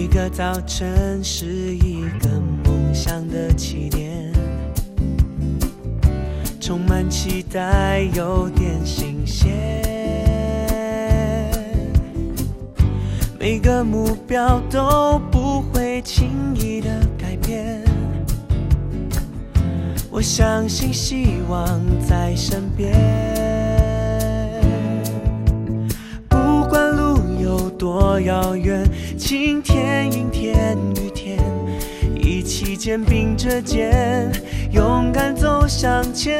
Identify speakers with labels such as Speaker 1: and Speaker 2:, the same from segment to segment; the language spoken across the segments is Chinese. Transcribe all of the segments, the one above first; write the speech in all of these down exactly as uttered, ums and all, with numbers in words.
Speaker 1: 每个早晨是一个梦想的起点，充满期待，有点新鲜。每个目标都不会轻易的改变，我相信希望在身边。不管路有多遥远，晴天阴天雨天，一起肩并着肩，勇敢走向前。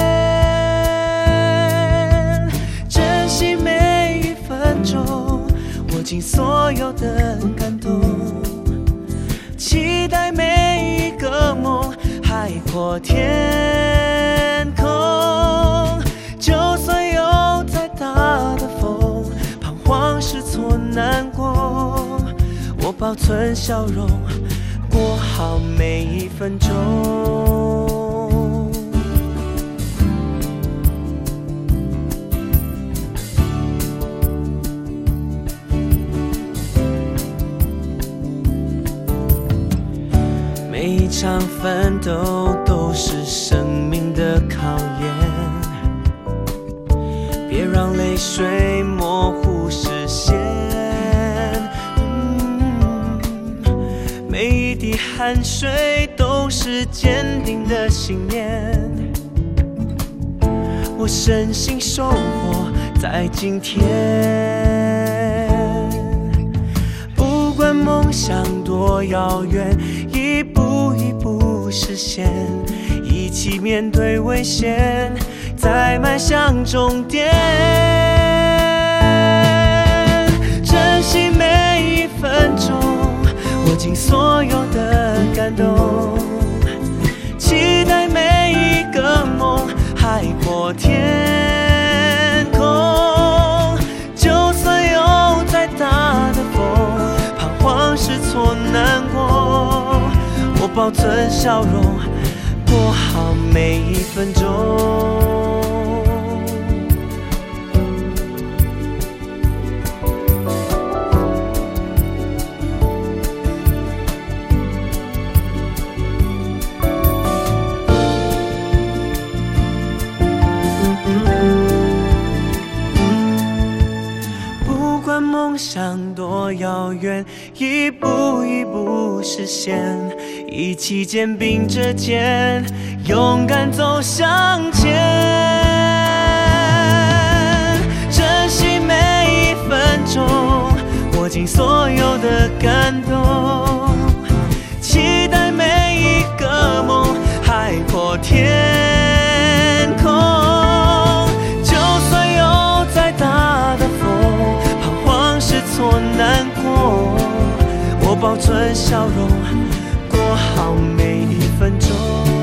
Speaker 1: 珍惜每一分钟，握紧所有的感动，期待每一个梦，海阔天空。就算有再大的风，彷徨失措难过，我保存笑容，过好每一分钟。每一场奋斗都是生命的考验，别让泪水模糊视线。嗯，每一滴汗水都是坚定的信念，我深信收获在今天。不管梦想多遥远，一步一步实现，一起面对危险，再迈向终点。珍惜每一分钟，握紧所有的感动，期待每一个梦，海阔天空。就算有再大的风，彷徨失措难过，我保存笑容，过好每一分钟。不管梦想多遥远，一步一步实现，一起肩并着肩，勇敢走向前。珍惜每一分钟，握紧所有的感动，期待每一个梦，海阔天空。就算有再大的风，彷徨失措难过，我保存笑容，过好每一分钟。